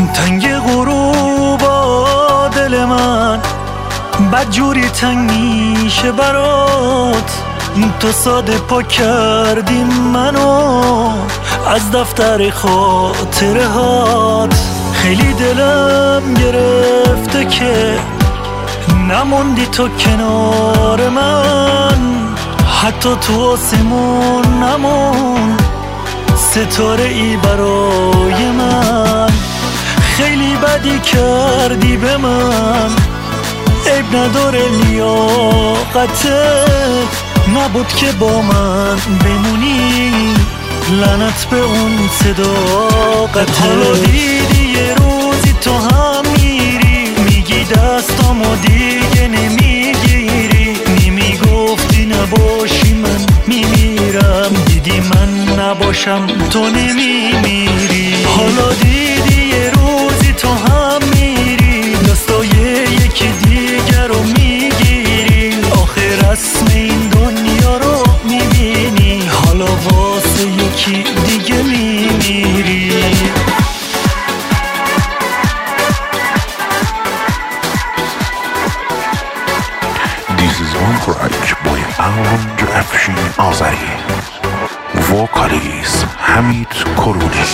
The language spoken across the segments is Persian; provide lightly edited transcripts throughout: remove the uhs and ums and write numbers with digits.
تنگ غروبا دل من بدجوری تنگ میشه برات. تو ساده پاک کردی منو از دفتر خاطره هات. خیلی دلم گرفته که نموندی تو کنار من، حتی تو آسمون نمون ستاره ای برای من. خیلی بدی کردی به من، عیب نداره لیاقتت نبود که با من بمونی، لعنت به اون صداقتت. حالا دیدی یه روزی تو هم میری میگی دستامو دیگه نمیگیری، نمیگفتی نباشی من میمیرم، دیدی من نباشم تو نمیمیری. حالا دیدی یه روزی تو هم میری دستای یکی دیگر رو میگیری، آخر رسم این دنیا رو میبینی، حالا واسه یکی دیگه میمیری. This is one track by Aron Afshin Azari. Vocalist Hamid Koruni.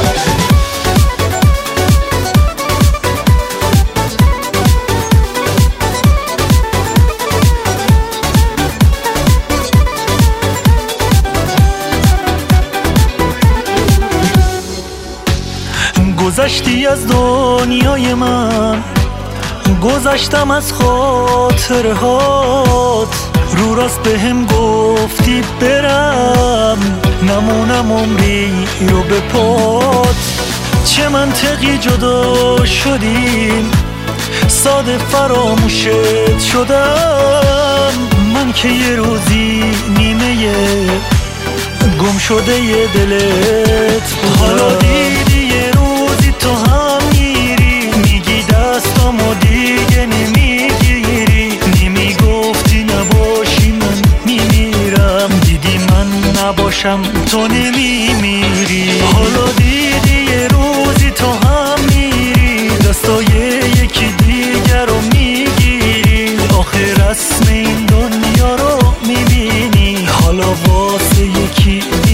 گذشتی از دنیای من، گذشتم از خاطره هات، رو راست به هم گفتی برم نمونم عمری رو به پات. چه منطقی جدا شدیم ساده فراموشت شدم، من که یه روزی نیمه گم شده یه دلت بودم. حالا دیدی یه روزی تو هم میری میگی دستامو دیگه نمیگیری، نمیگفتی نباشی من میمیرم، دیدی من نباشم تو نمیمیری. حالا دیدی یه روزی تو هم میری دستای یکی دیگر رو میگیری، آخر رسم این دنیا رو میبینی، حالا واسه یکی